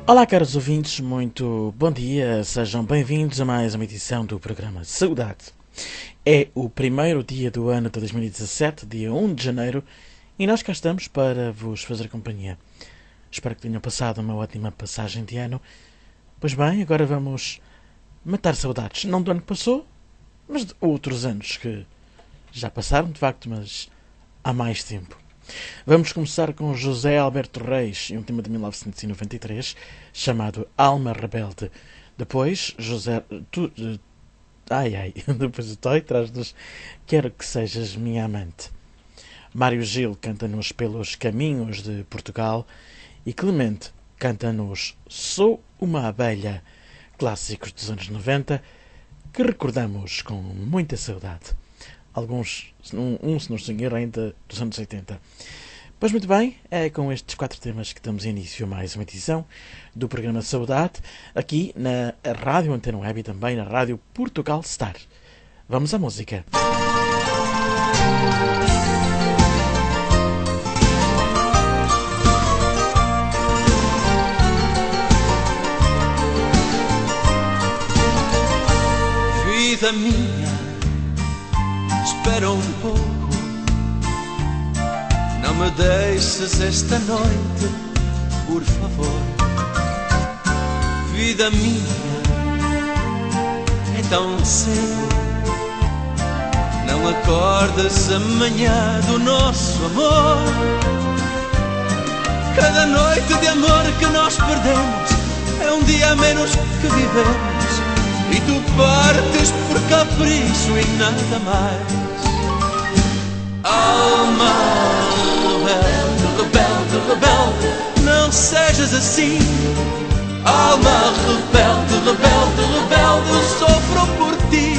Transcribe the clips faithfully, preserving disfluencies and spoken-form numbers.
Olá, caros ouvintes, muito bom dia, sejam bem-vindos a mais uma edição do programa Saudade. É o primeiro dia do ano de dois mil e dezassete, dia um de janeiro, e nós cá estamos para vos fazer companhia. Espero que tenham passado uma ótima passagem de ano. Pois bem, agora vamos matar saudades, não do ano que passou, mas de outros anos que já passaram, de facto, mas há mais tempo. Vamos começar com José Alberto Reis e um tema de mil novecentos e noventa e três chamado Alma Rebelde. Depois, José... Tu, ai, ai. Depois o Toy traz-nos Quero que sejas minha amante. Mário Gil canta-nos Pelos Caminhos de Portugal e Clemente canta-nos Sou uma Abelha, clássicos dos anos noventa que recordamos com muita saudade. Alguns, um, um se não se engano, ainda dos anos oitenta. Pois muito bem, é com estes quatro temas que damos início a mais uma edição do programa Saudade, aqui na Rádio Antena Web e também na Rádio Portugal Star. Vamos à música. Vida minha, espera um pouco, não me deixes esta noite, por favor. Vida minha, é tão cedo, não acordas amanhã do nosso amor. Cada noite de amor que nós perdemos é um dia a menos que vivemos. E tu partes por capricho e nada mais. Alma rebelde, rebelde, rebelde, não sejas assim. Alma rebelde, rebelde, rebelde, eu sofro por ti.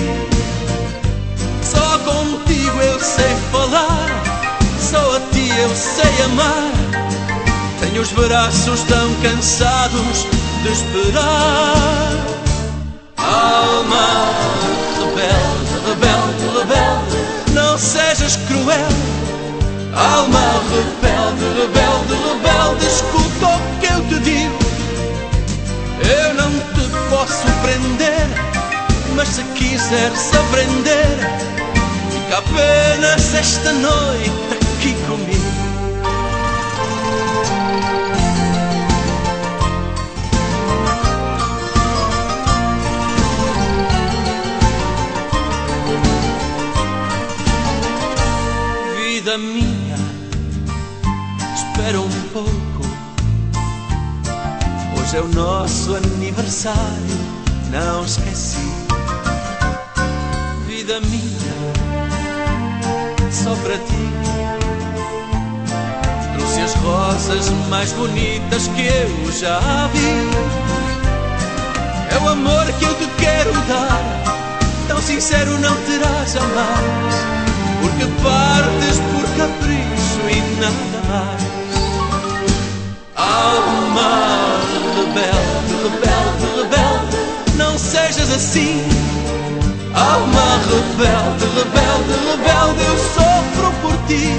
Só contigo eu sei falar, só a ti eu sei amar. Tenho os braços tão cansados de esperar. Alma rebelde, rebelde, rebelde, não sejas cruel. Alma rebelde, rebelde, rebelde, escuta o que eu te digo. Eu não te posso prender, mas se quiseres aprender, fica apenas esta noite aqui comigo. Vida minha, espera um pouco, hoje é o nosso aniversário, não esqueci. Vida minha, só para ti trouxe as rosas mais bonitas que eu já vi. É o amor que eu te quero dar, tão sincero não terás jamais. Porque partes por capricho e nada mais. Alma rebelde, rebelde, rebelde, não sejas assim. Alma rebelde, rebelde, rebelde, eu sofro por ti.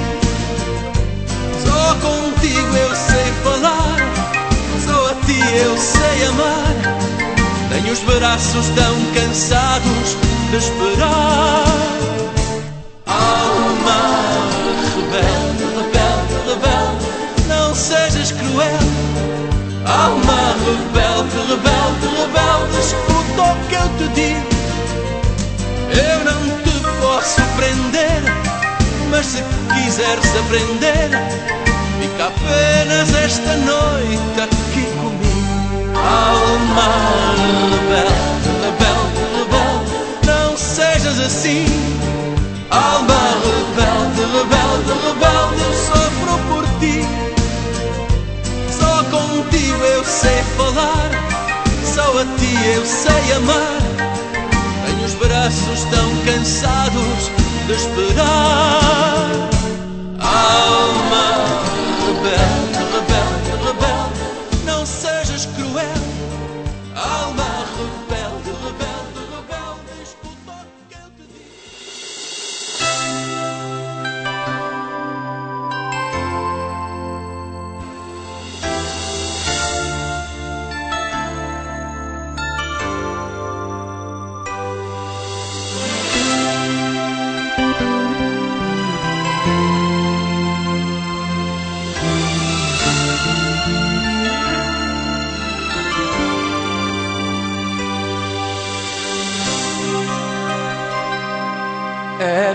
Só contigo eu sei falar, só a ti eu sei amar. Tenho os braços tão cansados de esperar. Alma rebelde, rebelde, rebelde, não sejas cruel. Alma rebelde, rebelde, rebelde, escuta o que eu te digo. Eu não te posso prender, mas se quiseres aprender, fica apenas esta noite aqui comigo. Alma rebelde, rebelde, rebelde, não sejas assim. Alma rebelde, rebelde, rebelde, eu sofro por ti. Só contigo eu sei falar, só a ti eu sei amar. Tenho os braços tão cansados de esperar. Alma rebelde, rebelde, rebelde, não sejas cruel. Alma rebelde, rebelde, rebelde, escuta o que eu te digo.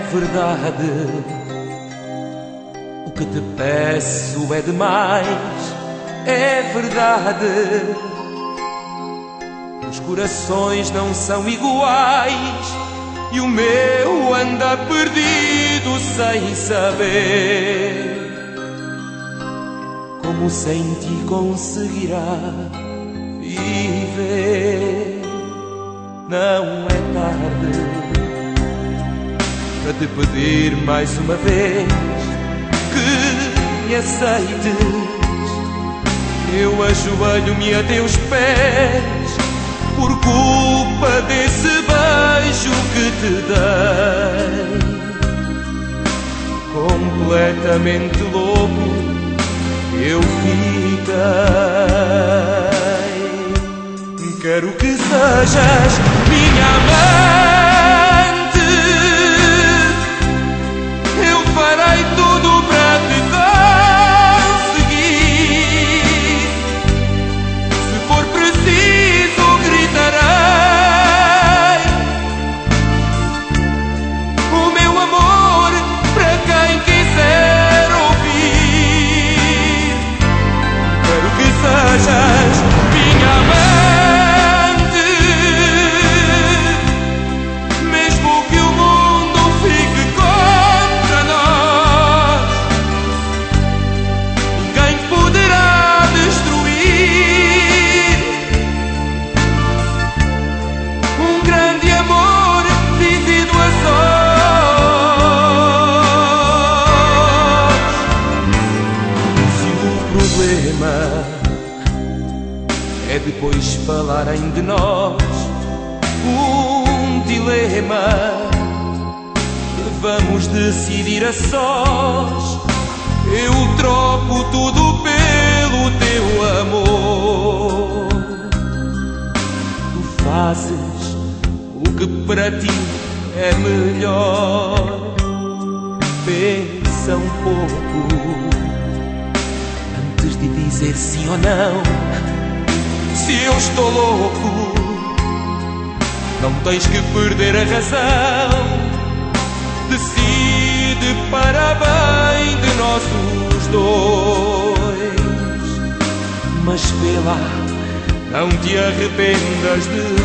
verdade, o que te peço é demais. É verdade, os corações não são iguais e o meu anda perdido sem saber como sem ti conseguirá viver. Não é tarde para te pedir mais uma vez que me aceites. Eu ajoelho-me a teus pés por culpa desse beijo que te dei. Completamente louco eu fiquei. Quero que sejas minha amante. Eu farei tudo para te conseguir. Se for preciso gritarei o meu amor para quem quiser ouvir. Quero que sejas minha amante, mesmo que o mundo fique contra nós. Ninguém poderá destruir um grande amor vivido a sós. Se o problema é depois falarem de nós, um dilema que vamos decidir a sós, eu troco tudo pelo teu amor. Tu fazes o que para ti é melhor. Pensa um pouco antes de dizer sim ou não. Se eu estou louco, não tens que perder a razão. Decide para bem de nós os dois. Mas vê lá, não te arrependas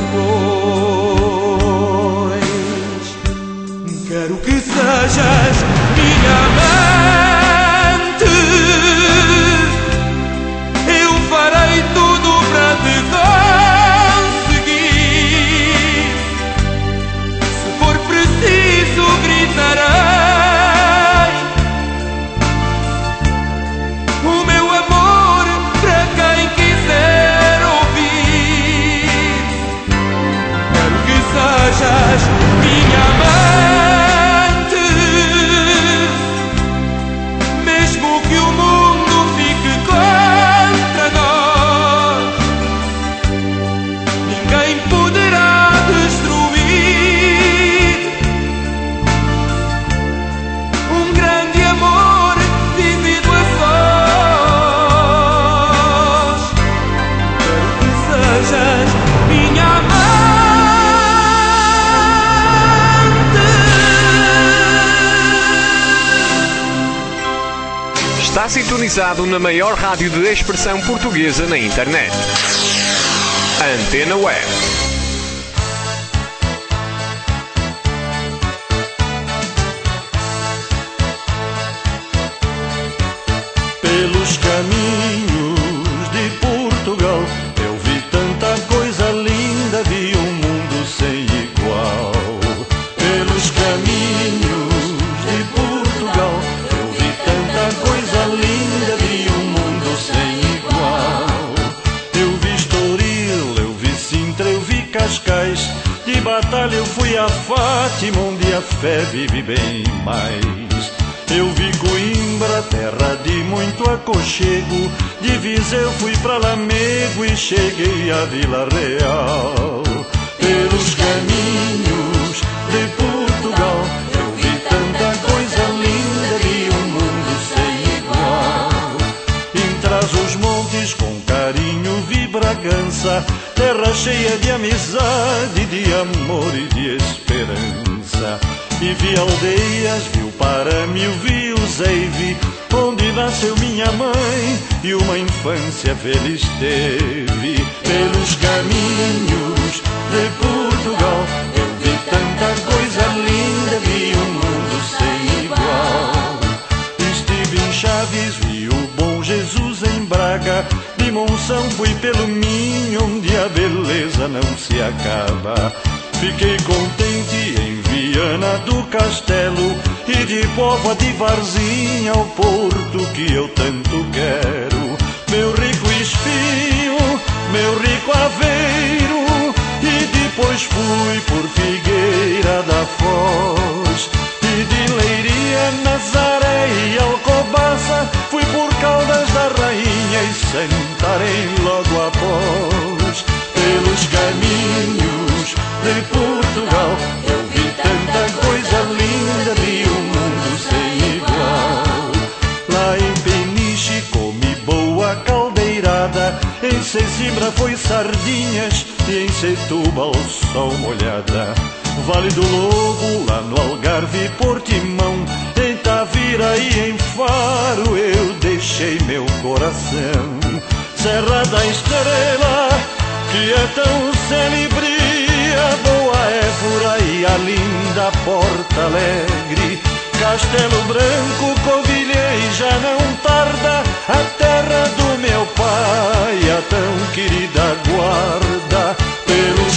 depois. Quero que sejas minha amante. Eu farei tudo para te conseguir. Se for preciso gritarei o meu amor para quem quiser ouvir. Quero que sejas minha amante, mesmo que o mundo fique contra nós. Ninguém poderá destruir um grande amor vivido a sós. Quero que sejas minha amante. Está sintonizado na maior rádio de expressão portuguesa na internet. Antena Web. Pelos caminhos de Portugal eu vi tanta coisa linda, vi um mundo sem igual. Pelos caminhos de Portugal eu vi tanta coisa linda, vi um mundo sem igual. Eu vi Estoril, eu vi Sintra, eu vi Cascais, de Batalha eu fui a Fátima, onde a fé vive bem mais. Eu vi Coimbra, terra de muito aconchego, de Viseu fui pra Lamego e cheguei a Vila Real. Pelos caminhos de Portugal eu vi tanta coisa linda, vi um mundo sem igual. Em Trás-os-Montes com carinho vi Bragança, terra cheia de amizade, de amor e de esperança. E vi aldeias, vi o Paramil, vi o Zeive, onde nasceu minha mãe e uma infância feliz teve. Pelos caminhos de Portugal eu vi tanta coisa linda, vi um mundo sem igual. Estive em Chaves, vi o Bom Jesus em Braga, de Monção fui pelo Minho, onde a beleza não se acaba. Fiquei contente em Viana do Castelo e de Póvoa de Varzim ao Porto que eu tanto quero. Meu rico Espinho, meu rico Aveiro, e depois fui por Figueira da Foz. E de Leiria, Nazaré e Alcobaça fui por Caldas da Rainha e Santarém logo após. Pelos caminhos de Portugal eu vi tanta coisa linda, vi um mundo sem igual. Lá em Peniche comi boa caldeirada, em Sesimbra foi sardinhas e em Setúbal sol molhada. Vale do Lobo, lá no Algarve, Portimão, em Tavira e em Faro eu deixei meu coração. Serra da Estrela, que é tão celebria, Boa Évora e a linda Porto Alegre, Castelo Branco, Covilhã e já não tarda, a terra do meu pai, a tão querida Guarda. Pelos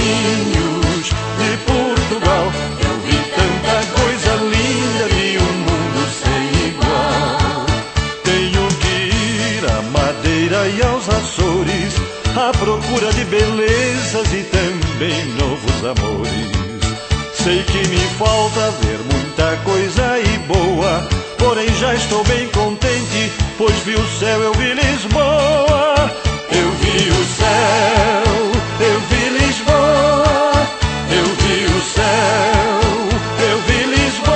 caminhos de Portugal eu vi tanta coisa linda, vi um mundo sem igual. Tenho que ir à Madeira e aos Açores à procura de belezas e também novos amores. Sei que me falta ver muita coisa e boa, porém já estou bem contente, pois vi o céu, eu vi Lisboa. Eu vi o céu, eu vi Lisboa, eu vi o céu, eu vi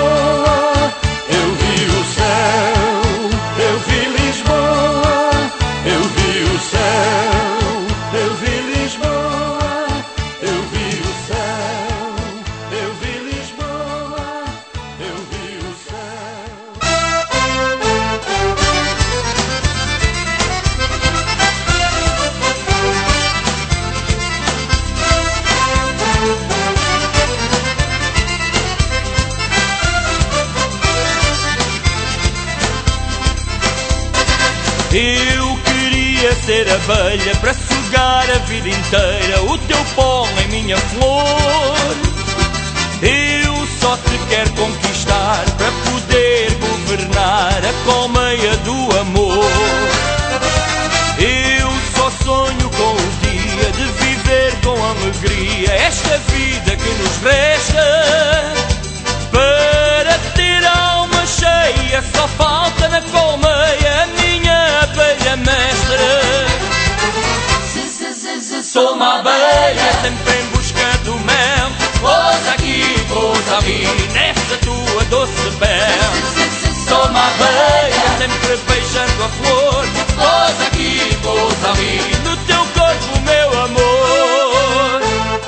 Lisboa, eu vi o céu, eu vi Lisboa, eu vi o céu, eu vi Lisboa, eu vi o céu, eu vi Lisboa, eu vi o céu. Eu queria ser abelha para sugar a vida inteira o teu pó em minha flor. Eu só te quero conquistar para poder governar a colmeia do amor. Eu só sonho com o dia de viver com alegria esta vida que nos resta. Para ter alma cheia só falta na colmeia a minha abelha mestra. Sou uma abelha sempre em busca do mel, pousa aqui, pousa ali, nesta tua doce pele. Sou uma abelha sempre beijando a flor, pousa aqui, pousa ali, no teu corpo meu amor.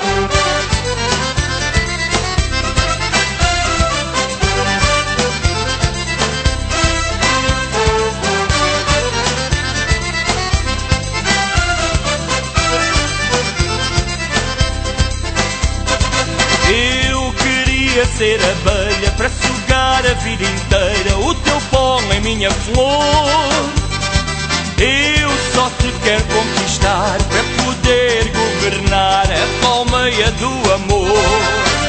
Eu queria ser abelha para sugar a vida inteira o teu pó em minha flor. Eu só te quero conquistar para poder governar a colmeia do amor.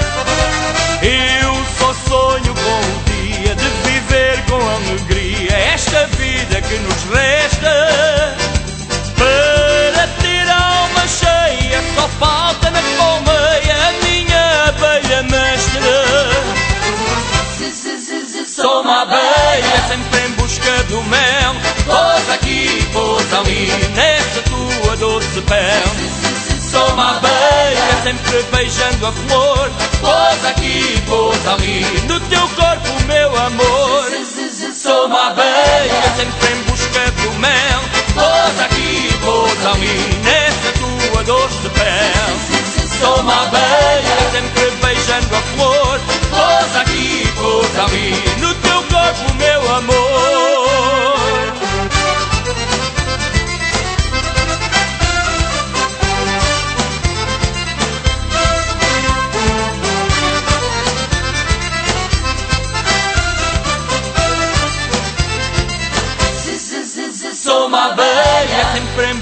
Eu só sonho com o dia de viver com alegria esta vida que nos resta. Para ter alma cheia só falta na colmeia a minha abelha mestra. Sou uma abelha sempre em busca do mel, pousa aqui, pousa ali, nesta tua doce pele. Sou uma abelha sempre beijando a flor, pousa aqui, pousa ali, no teu corpo meu amor. Sou uma abelha sempre em busca do mel, pousa aqui, pousa ali, nesta tua doce pele. Sou uma abelha sempre beijando a flor, pousa aqui,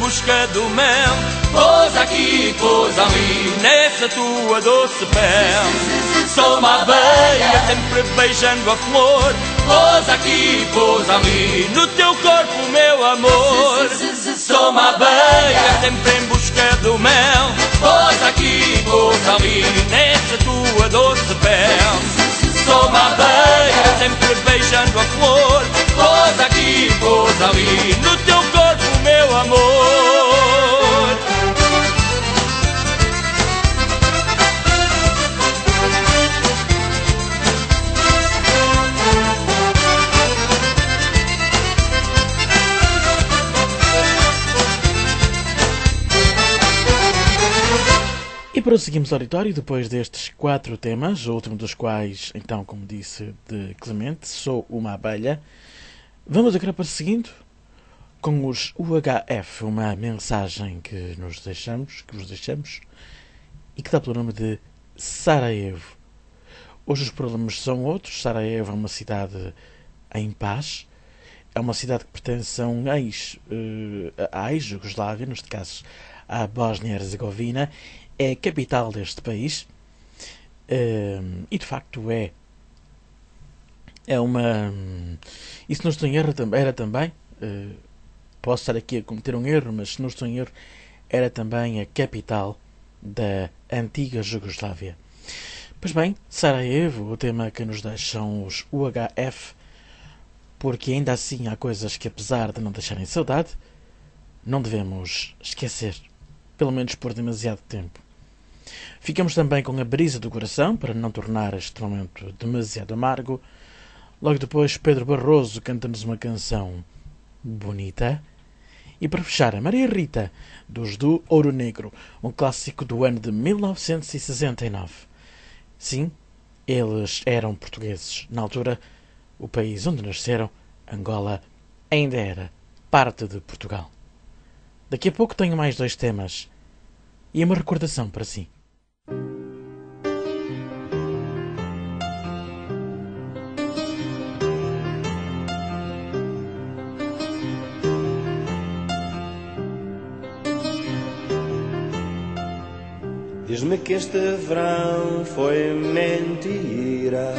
busca do mel. Pousa aqui, pousa ali, nessa tua doce pele. Sou uma abelha, sempre beijando a flor. Pousa aqui, pousa ali, no teu corpo, meu amor. Sou uma abelha, sempre em busca do mel. Pousa aqui, pousa ali, nessa tua doce pele. Sou uma abelha, sempre beijando a flor. Pousa aqui, pousa ali, no teu corpo, meu amor. E prosseguimos o auditório depois destes quatro temas, o último dos quais, então, como disse, de Clemente, Sou uma Abelha. Vamos agora prosseguindo com os U H F, uma mensagem que nos deixamos, que vos deixamos, e que dá pelo nome de Sarajevo. Hoje os problemas são outros. Sarajevo é uma cidade em paz, é uma cidade que pertence a um ex, uh, à ex-Jugoslávia, neste caso à Bósnia-Herzegovina. É a capital deste país uh, e de facto é é uma e se não estou em erro era também uh, posso estar aqui a cometer um erro, mas se não estou em erro era também a capital da antiga Jugoslávia. Pois bem, Sarajevo, o tema que nos deixam os U H F, porque ainda assim há coisas que, apesar de não deixarem saudade, não devemos esquecer, pelo menos por demasiado tempo. Ficamos também com a brisa do coração, para não tornar este momento demasiado amargo. Logo depois, Pedro Barroso canta-nos uma canção bonita. E para fechar, a Maria Rita, dos do Ouro Negro, um clássico do ano de mil novecentos e sessenta e nove. Sim, eles eram portugueses. Na altura, o país onde nasceram, Angola, ainda era parte de Portugal. Daqui a pouco tenho mais dois temas e uma recordação para si. Diz-me que este verão foi mentira,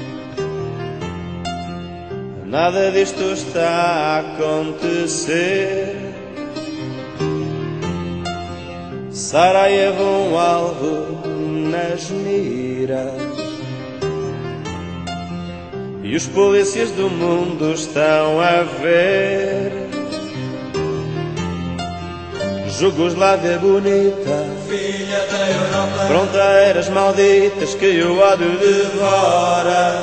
nada disto está a acontecer. Sarajevo um alvo nas miras e os polícias do mundo estão a ver. Jugoslávia bonita, Filha da Europa, fronteiras malditas que o ódio devora.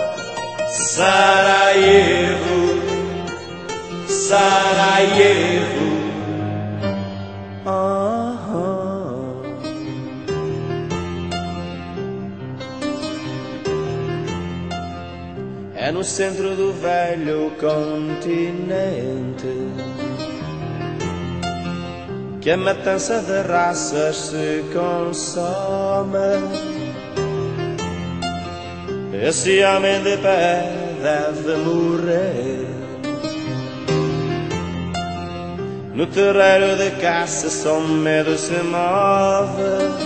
Sarajevo, Sarajevo. É no centro do velho continente que a matança de raças se consome. Esse homem de pé deve morrer. No terreiro de caça só medo se move.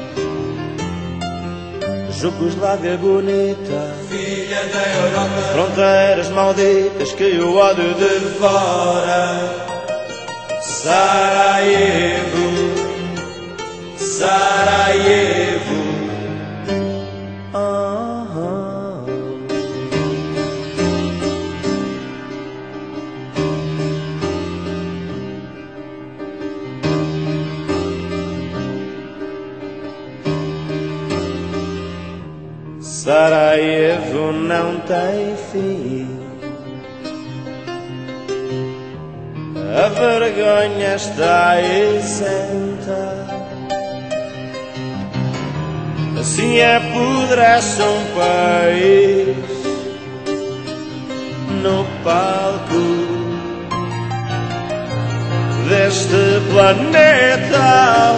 Jugoslávia bonita, filha da Europa, fronteiras malditas que o ódio devora. Sarajevo, Sarajevo. Uh-huh. Sarajevo não tem fim. A vergonha está isenta. Assim apodrece um país no palco deste planeta.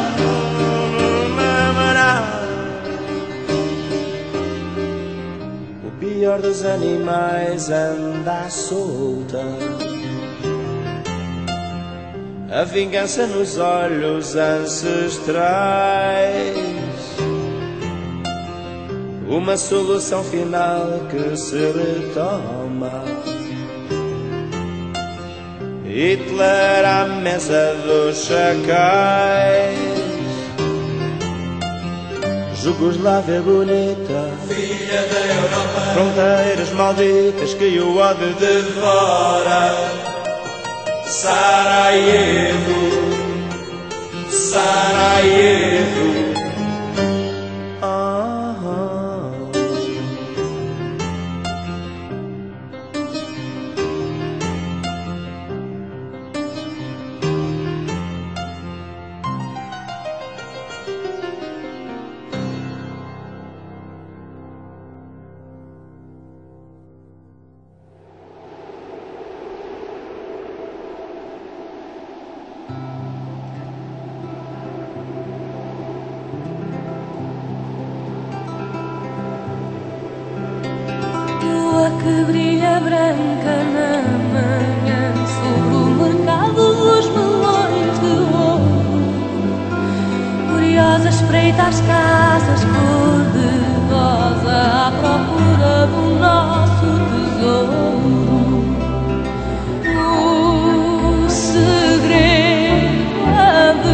O pior dos animais anda à solta. a vingança nos olhos ancestrais, uma solução final que se retoma. Hitler à mesa dos chacais, Jugoslávia bonita, filha da Europa, fronteiras malditas que o ódio devora. Sarajevo, Sarajevo. Que brilha branca na manhã sobre o mercado dos melões de ouro. Curiosa espreita as casas cor-de-rosa à procura do nosso tesouro. O segredo a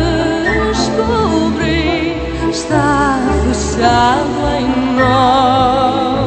descobrir está fechado em nós.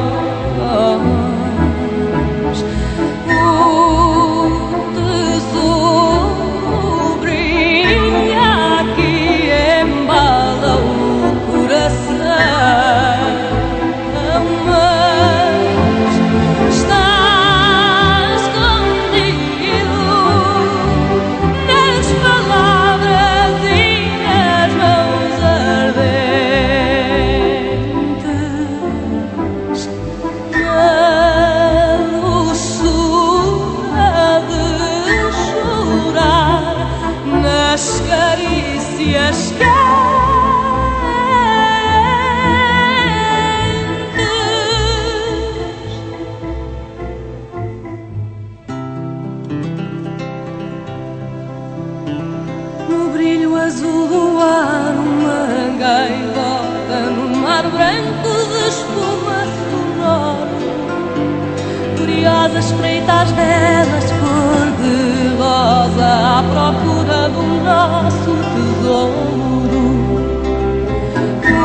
Espreita as velas cor-de-rosa à procura do nosso tesouro. O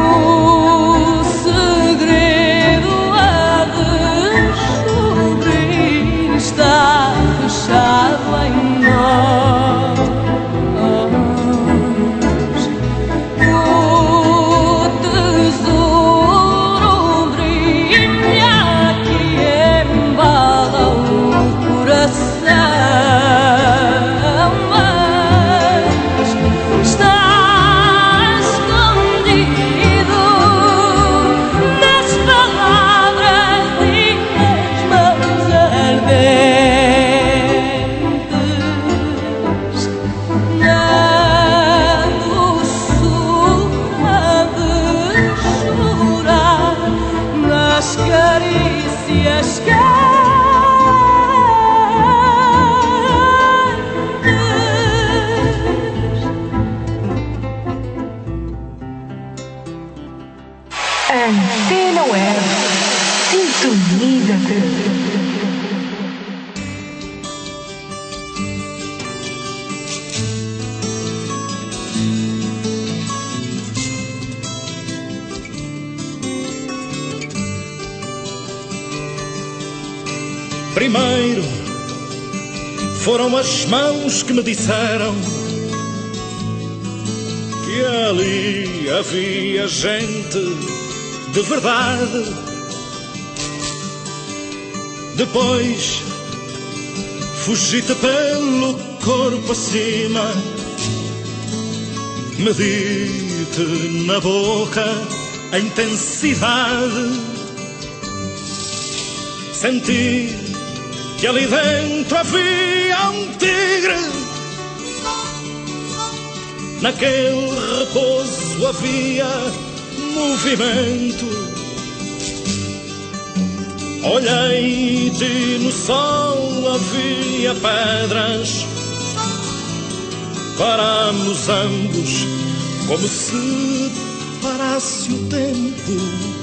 segredo a descobrir está fechado em nós. O tesouro brilha que embala o coração, mas está escondido nas palavras e nas mãos ardentes, na doçura de chorar, nas carícias que Antena Web, sintoniza-te. Primeiro foram as mãos que me disseram que ali havia gente de verdade. Depois fugi-te pelo corpo acima, medi-te na boca a intensidade. Senti que ali dentro havia um tigre, naquele repouso havia movimento. Olhei-te no sol, havia pedras paramos ambos, como se parasse o tempo.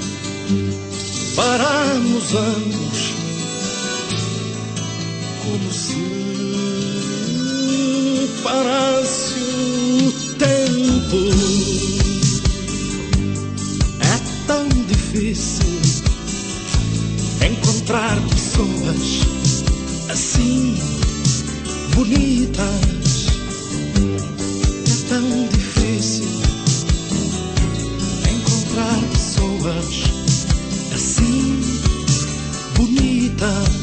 Paramos ambos, como se parasse o tempo. É tão difícil encontrar pessoas assim bonitas. É tão difícil encontrar pessoas assim bonitas.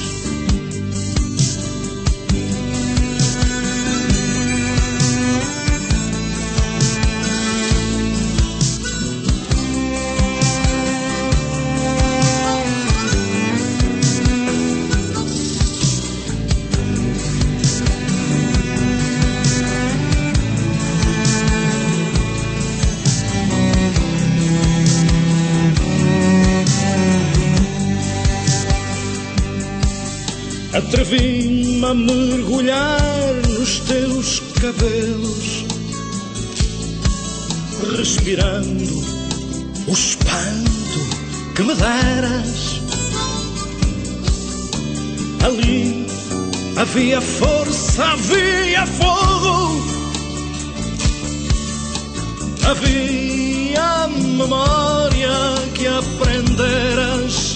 Atrevi-me a mergulhar nos teus cabelos, respirando o espanto que me deras. Ali havia força, havia fogo, havia memória que aprenderas.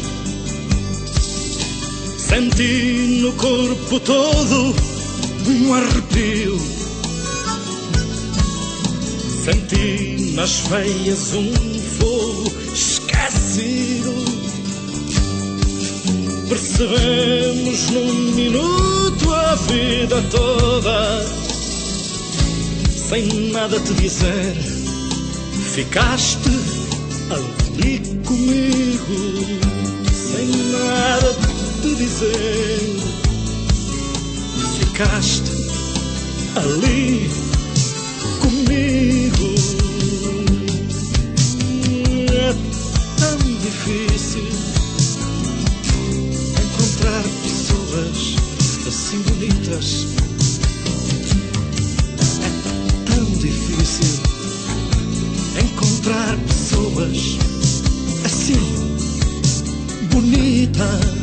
Senti no corpo todo um arrepio, senti nas veias um fogo esquecido. Percebemos num minuto a vida toda, sem nada te dizer, ficaste ali comigo, sem nada te dizer, ficaste ali comigo. É tão difícil encontrar pessoas assim bonitas. É tão difícil encontrar pessoas assim bonitas.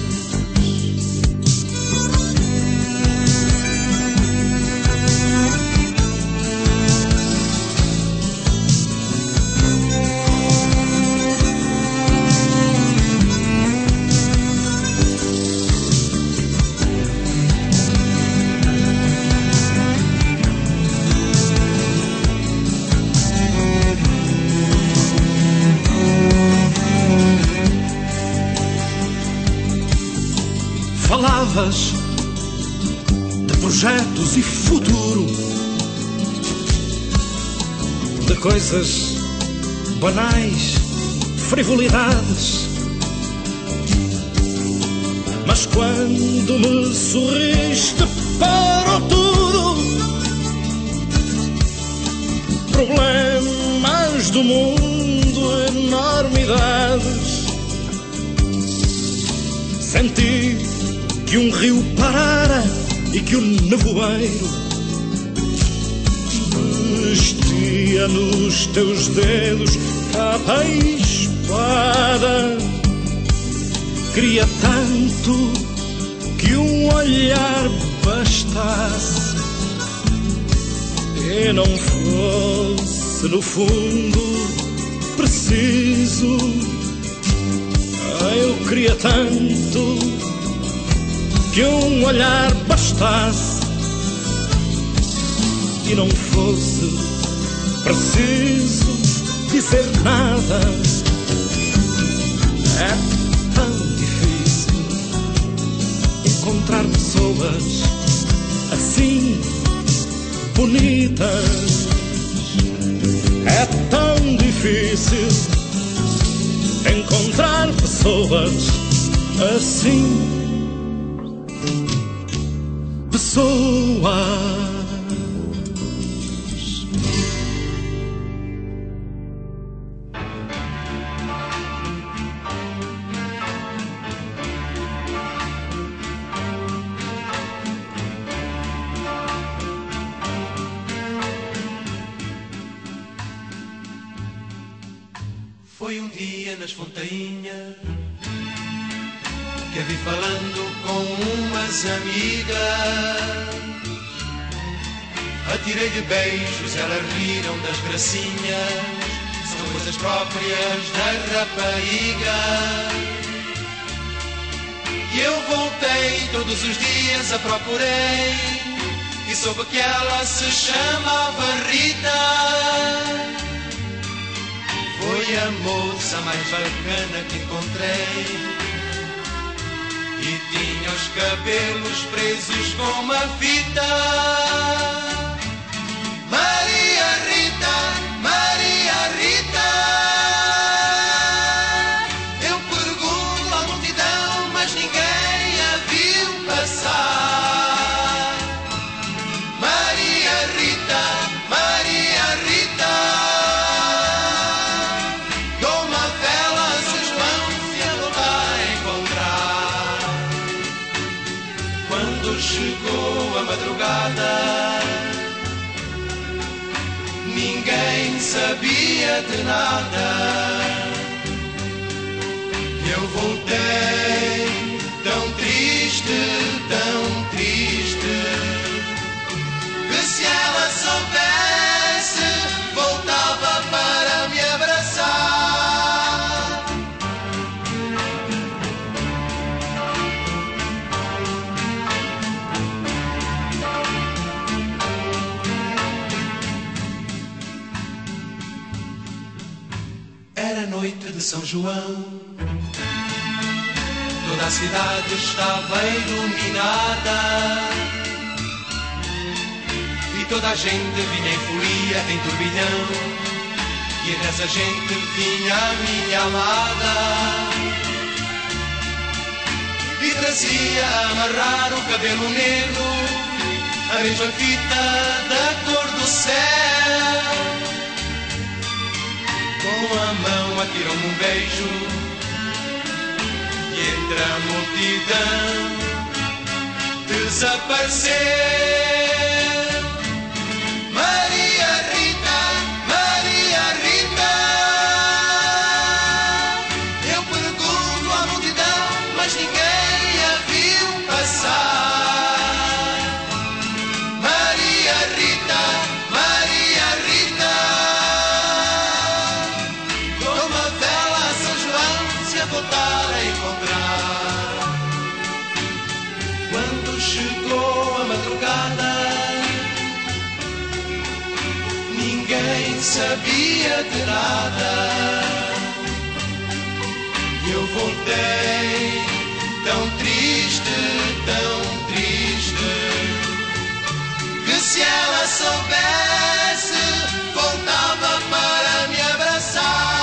Falavas de projetos e futuro, de coisas banais, frivolidades. Mas quando me sorriste parou tudo. Problemas do mundo, enormidades. Senti que um rio parara e que o nevoeiro vestia nos teus dedos capa e espada. Queria tanto que um olhar bastasse e não fosse no fundo preciso. Eu queria tanto que um olhar bastasse e não fosse preciso dizer nada. É tão difícil encontrar pessoas assim bonitas. É tão difícil encontrar pessoas assim. Pessoas. Foi um dia nas Fontainhas que a vi falando com umas amigas. Atirei-lhe beijos, elas riram das gracinhas, são coisas próprias da rapariga. E eu voltei todos os dias, a procurei e soube que ela se chamava Rita. Foi a moça mais bacana que encontrei e tinha os cabelos presos com uma fita. Maria Rita, Maria Rita. Eu pergunto à multidão, mas ninguém a viu passar. Maria Rita, Maria Rita. Com uma vela São João se voltar a encontrar. Quando chegou a madrugada, ninguém sabia de nada. Eu voltei tão triste, tão triste, que se ela soubesse, voltava para me abraçar. Era noite de São João, toda a cidade estava iluminada e toda a gente vinha em folia, em turbilhão, e nessa gente vinha a minha amada e trazia a amarrar o cabelo negro, a mesma fita da cor do céu. Com a mão atirou-me um beijo e entre a multidão desapareceu. Maria Rita, Maria Rita. Eu pergunto à multidão, mas ninguém a viu passar. Maria Rita, Maria Rita. Voltar a encontrar. Quando chegou a madrugada, ninguém sabia de nada. Eu voltei tão triste, tão triste, que se ela soubesse, voltava para me abraçar.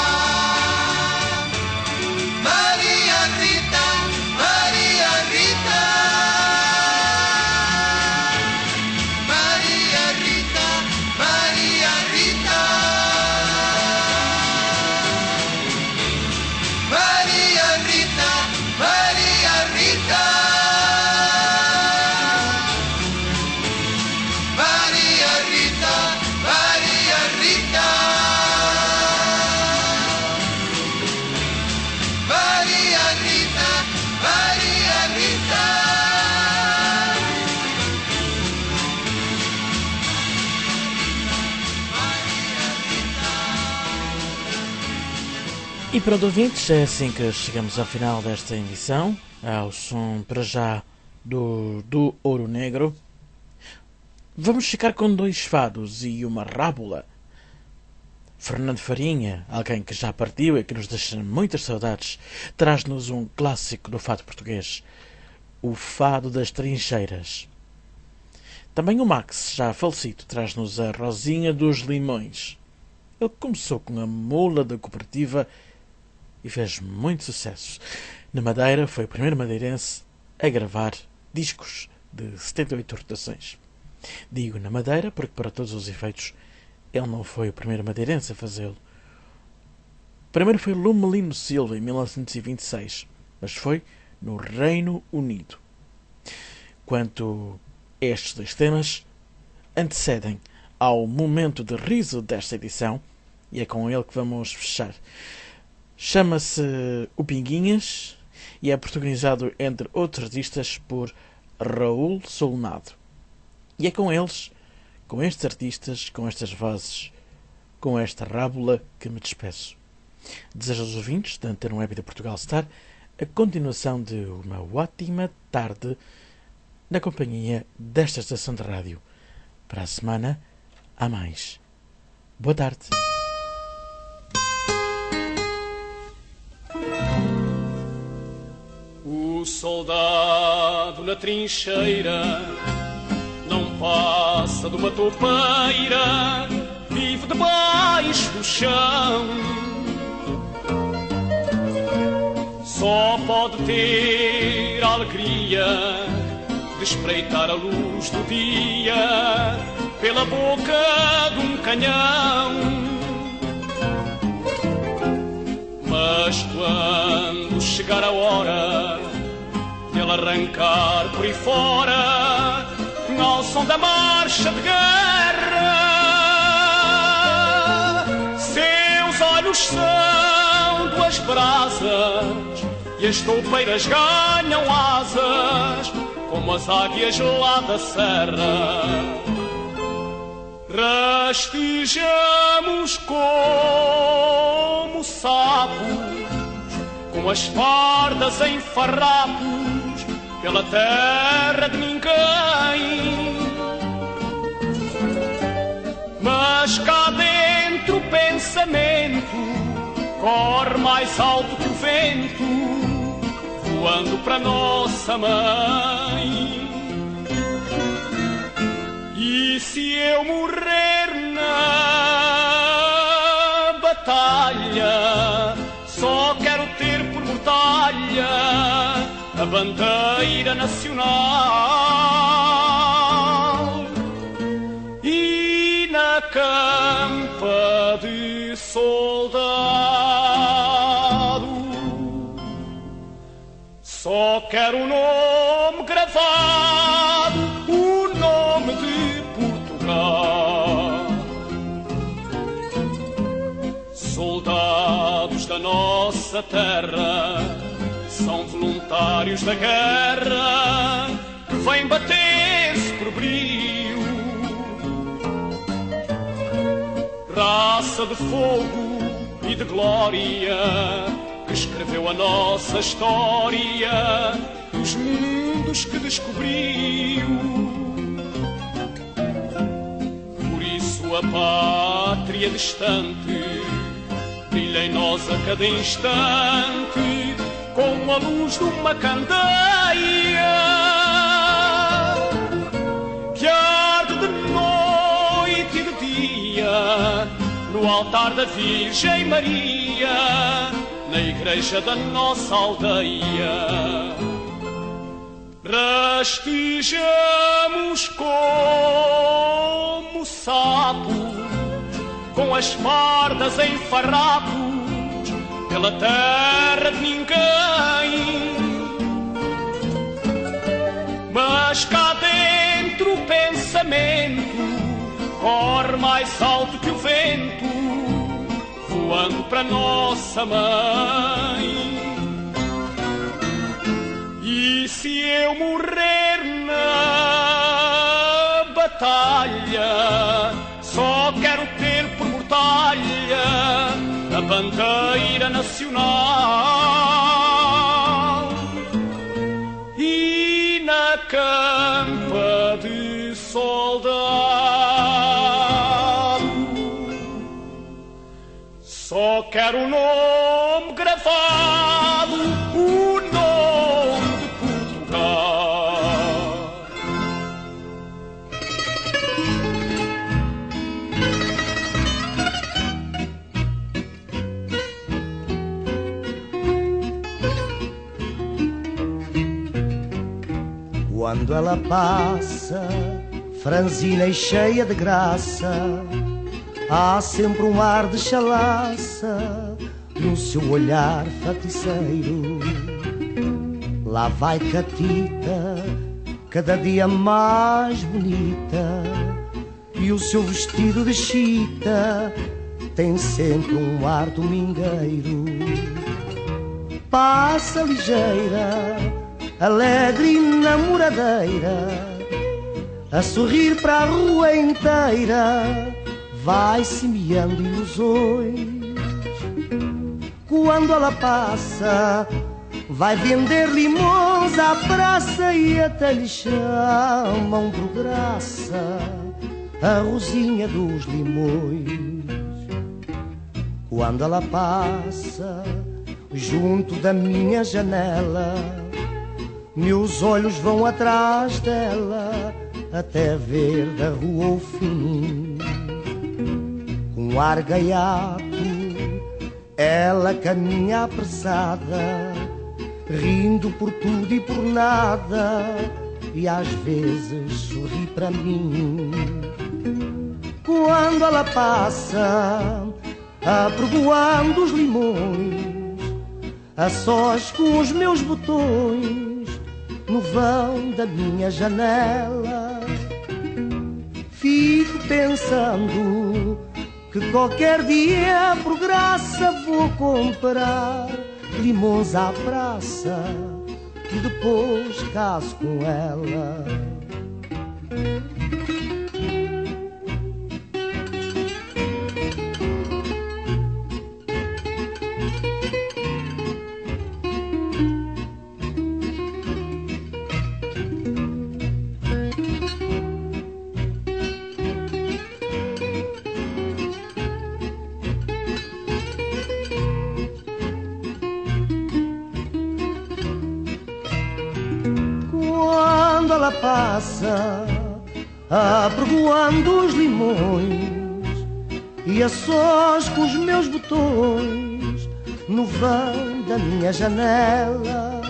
E pronto, ouvintes, é assim que chegamos ao final desta emissão, ao som para já do, do Ouro Negro. Vamos ficar com dois fados e uma rábula. Fernando Farinha, alguém que já partiu e que nos deixa muitas saudades, traz-nos um clássico do fado português, o Fado das Trincheiras. Também o Max, já falecido, traz-nos a Rosinha dos Limões. Ele começou com a mula da cooperativa e fez muito sucesso. Na Madeira foi o primeiro madeirense a gravar discos de setenta e oito rotações. Digo na Madeira porque, para todos os efeitos, ele não foi o primeiro madeirense a fazê-lo. Primeiro foi Lumelino Silva, em mil novecentos e vinte e seis, mas foi no Reino Unido. Quanto a estes dois temas, antecedem ao momento de riso desta edição, e é com ele que vamos fechar. Chama-se O Pinguinhas e é protagonizado, entre outros artistas, por Raul Solnado. E é com eles, com estes artistas, com estas vozes, com esta rábula, que me despeço. Desejo aos ouvintes da Antena Web de Portugal Star a continuação de uma ótima tarde na companhia desta estação de rádio. Para a semana, há mais. Boa tarde. O soldado na trincheira não passa de uma toupeira, vive debaixo do chão. Só pode ter a alegria de espreitar a luz do dia pela boca de um canhão. Mas quando chegar a hora de ele arrancar por aí fora, ao som da marcha de guerra, seus olhos são duas brasas e as toupeiras ganham asas como as águias lá da serra. Rastejamos como sapos, com as fardas em farrapos, pela terra de ninguém. Mas cá dentro o pensamento corre mais alto que o vento, voando para nossa mãe. E se eu morrer na batalha, só quero ter por mortalha a bandeira nacional. E na campa de soldado só quero o nome gravado, o nome de Portugal. Soldados da nossa terra são voluntários da guerra que vêm bater-se por brio. Raça de fogo e de glória que escreveu a nossa história, os mundos que descobriu. Por isso a pátria distante brilha em nós a cada instante como a luz de uma candeia que arde de noite e de dia no altar da Virgem Maria, na igreja da nossa aldeia. Rastejamos como sapos, com as fardas em farrapos, pela terra de ninguém. Mas cá dentro o pensamento corre mais alto que o vento, voando para nossa mãe. E se eu morrer na batalha, só quero ter por mortalha a bandeira nacional. E na campa de soldado só quero o nome gravado, o nome de Portugal. Quando ela passa, franzina e cheia de graça, há sempre um ar de chalaça no seu olhar feiticeiro. Lá vai Catita, cada dia mais bonita, e o seu vestido de chita tem sempre um ar domingueiro. Passa ligeira, alegre e namoradeira, a sorrir para a rua inteira, vai semeando ilusões. Quando ela passa, vai vender limões à praça e até lhe chamam por graça a Rosinha dos Limões. Quando ela passa junto da minha janela, meus olhos vão atrás dela até ver da rua o fim. Com ar gaiato ela caminha apressada, rindo por tudo e por nada, e às vezes sorri para mim. Quando ela passa apregoando os limões, a sós com os meus botões, no vão da minha janela, fico pensando que qualquer dia por graça vou comprar limões à praça e depois caso com ela. Ela passa apregoando os limões e a sós com os meus botões no vão da minha janela,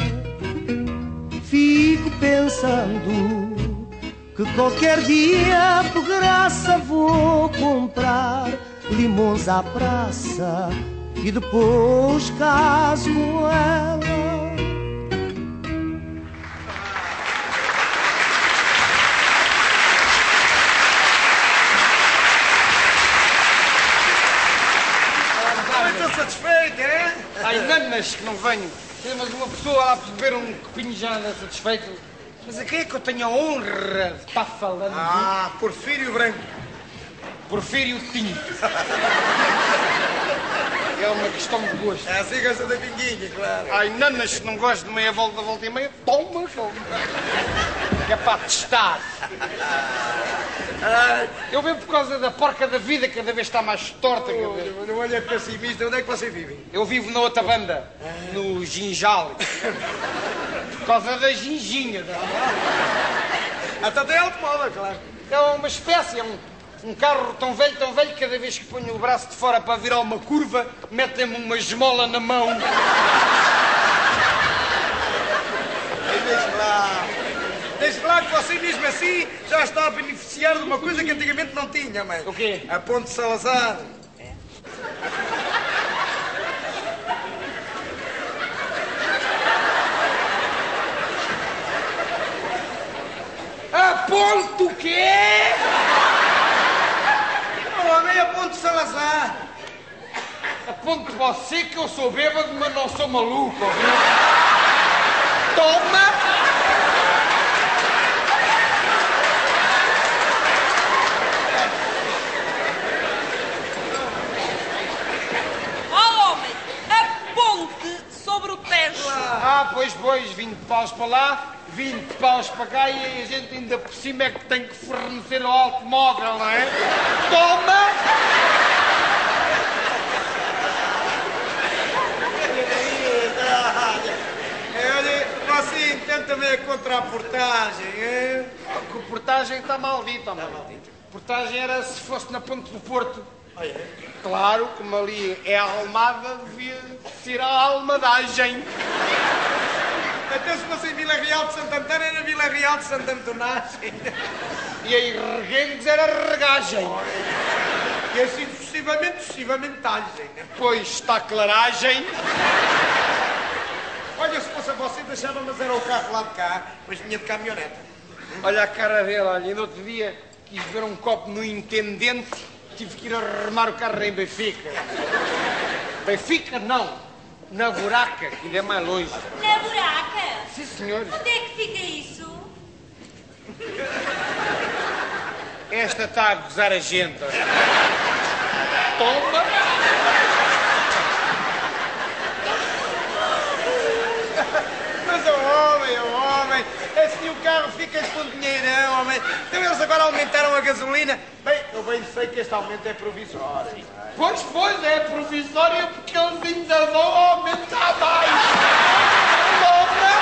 fico pensando que qualquer dia por graça vou comprar limões à praça e depois caso com ela. Satisfeito, é? Ai, nanas que não venho. Mas uma pessoa lá por beber um copinho já anda satisfeito. Mas a quem é que eu tenho a honra de estar falando? Ah, Porfírio Branco. Porfírio Tinto. É uma questão de gosto. É assim gosta da pinguinha, claro. Ai, nanas que não gostam de meia volta, volta e meia, toma, toma. Que é para testar. Eu venho por causa da porca da vida, cada vez está mais torta. Oh, não olha pessimista, onde é que você vive? Eu vivo na outra banda, ah. no Ginjal. Por causa da ginginha. Da... Até tem automóvel, claro. É uma espécie, é um, um carro tão velho, tão velho, que cada vez que ponho o braço de fora para virar uma curva, metem-me uma esmola na mão. Deixa lá. Deixa lá que você mesmo assim já está a beneficiar de uma coisa que antigamente não tinha, mãe. O quê? A Ponte Salazar. É. A Ponte o quê? Não, homem, a Ponte Salazar. A Ponte você que eu sou bêbado, mas não sou maluco. Toma! Ah, pois, pois, vinte paus para lá, vinte paus para cá e a gente ainda por cima é que tem que fornecer ao automóvel, não é? Toma! Olha, você entende também a contraportagem, é? A reportagem está maldita, está maldita. A reportagem era se fosse na Ponte do Porto. Oh, é? Claro, como ali é a Almada, devia ser a almadagem. Até se fosse em Vila Real de Santo Antônio, era Vila Real de Santo Antonagem. E aí Reguengos era regagem. E assim sucessivamente, sucessivamente-agem. Pois está claragem. Olha, se fosse a você, deixava, mas era o carro lá de cá, pois vinha de caminhoneta. Olha a cara dele, olha, e no outro dia quis ver um copo no Intendente tive que ir arrumar o carro em Benfica. Benfica não, na Buraca, que ainda é mais longe. Na Buraca? Sim, senhor. Onde é que fica isso? Esta está a gozar a gente. Toma! Mas o homem, o homem, assim o carro fica com dinheirão, homem. Então eles agora aumentaram a gasolina. Bem, eu bem sei que este aumento é provisório. Pois, pois, é provisório porque eles ainda vão aumentar mais. Toma!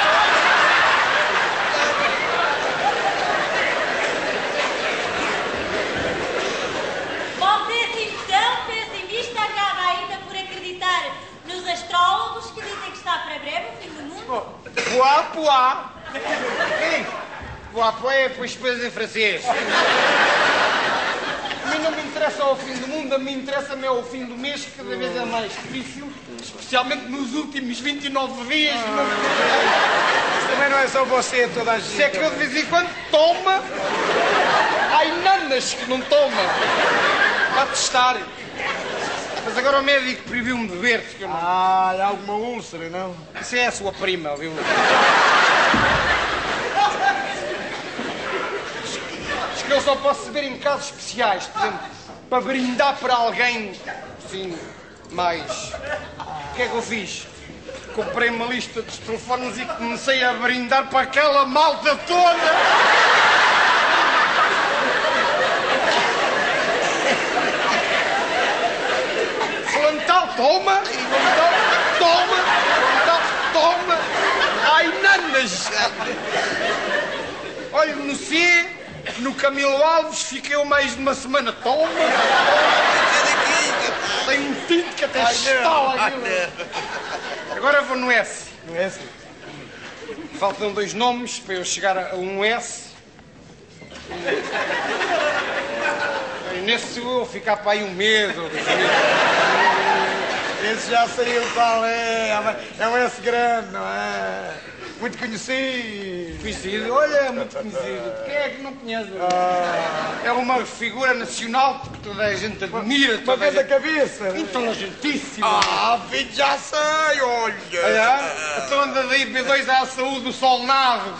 Bom, então, pessimista acaba ainda por acreditar nos astrólogos que dizem que está para breve o fim do mundo. Poá, poá. Quem? Poá, poá é pois coisas em francês. A mim não me interessa o fim do mundo, a mim interessa-me é o fim do mês, que cada vez é mais difícil, especialmente nos últimos vinte e nove dias. Mas também não é só você, é toda a gente. Se é que eu de vez em quando toma, há nanas que não toma. Para testar. Mas agora o médico proibiu-me de beber, porque eu não... Ah, há alguma úlcera, não? Isso é a sua prima, viu? Diz que eu só posso beber em casos especiais, por exemplo, para brindar para alguém, assim, mais... O que é que eu fiz? Comprei uma lista dos telefones e comecei a brindar para aquela malta toda! Tal, toma, tal, toma, tal, toma. Ai, nanas. Olha, no C, no Camilo Alves, fiquei eu mais de uma semana. Toma, toma. Tem um tinto que até estala aquilo. Agora vou no S. No S? Faltam dois nomes para eu chegar a um S. E nesse vou ficar para aí um mês ou dois meses. Esse já saiu qual é, é um S grande, não é? Muito conhecido. Conhecido? Olha, é muito conhecido. Quem é que não conhece? Ah. É uma figura nacional que toda a gente admira. Uma vez a cabeça. Inteligentíssima. Ah, filho, já sei, olha. É? Então anda daí B dois à saúde do sol nado.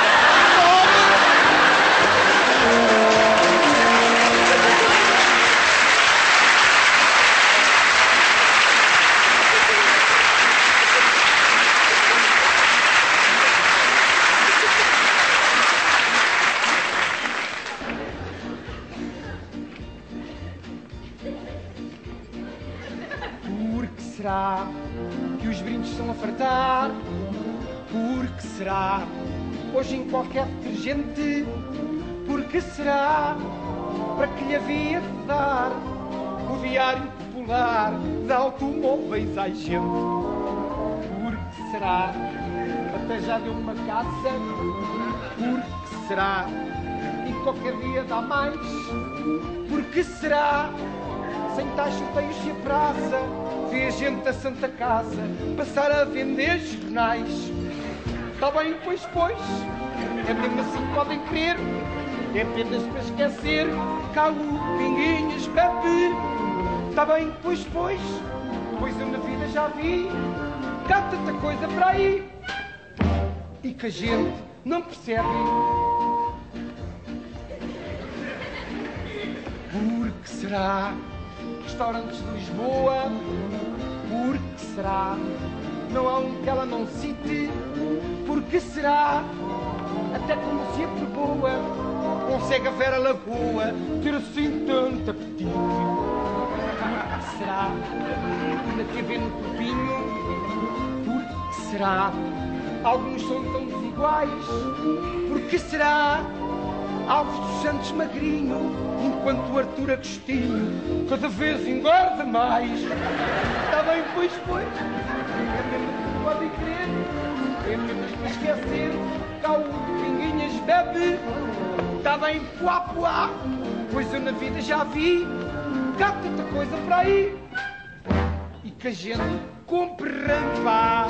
Será que os brindes estão a fartar? Porque será hoje em qualquer detergente? Porque será para que lhe havia de dar o diário popular de automóveis à gente? Porque será até já deu uma casa? Porque será e qualquer dia dá mais? Porque será sem tais sorteios se apraça, vê a gente da Santa Casa passar a vender jornais. Está bem, pois, pois, é mesmo assim que podem crer, é apenas para esquecer, cá o Pinguinhas bebe. Está bem, pois, pois, pois eu na vida já vi, cá tanta coisa para aí, e que a gente não percebe. Porque será restaurantes de Lisboa? Porque será não há um que ela não cite? Porque será até como se aproboa consegue a Vera Lagoa ter assim tanto apetite? Porque será na T V no Tubinho? Porque será alguns são tão desiguais? Porque será Alves dos Santos magrinho, enquanto o Arthur Agostinho cada vez engorda mais? Está bem, pois, pois, é mesmo que podem crer, é mesmo para esquecer, cá o Pinguinhas bebe. Está bem, poá, poá, pois eu na vida já vi, cá tanta coisa para aí, e que a gente compre rampa.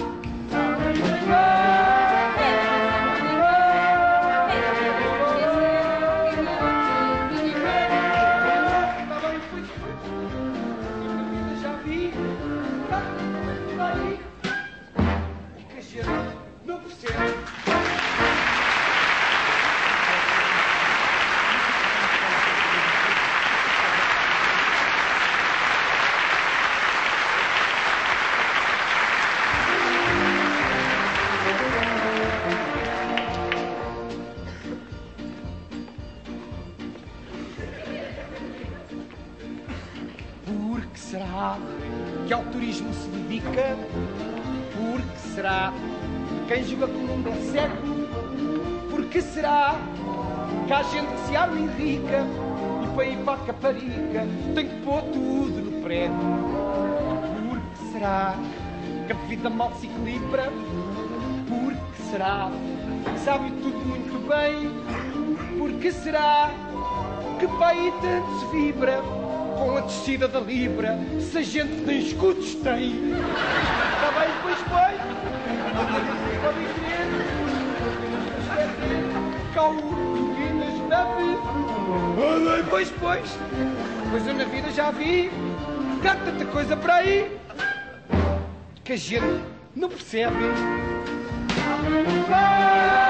anda aí e que a gente não percebe. Será que ao turismo se dedica? Porque será quem julga que o mundo é cego? Porque será que há gente que se arma e rica e para ir para a Caparica tem que pôr tudo no prédio? Porque será que a vida mal se equilibra? Porque será que sabe tudo muito bem? Porque será que para aí tanto se vibra com a descida da Libra, se a gente tem escudos tem. Está bem, pois foi. Podem crer. Calmo, Minas, nave. Está bem, pois, pois. Pois eu na vida já vi que há tanta coisa para aí que a gente não percebe. Ah!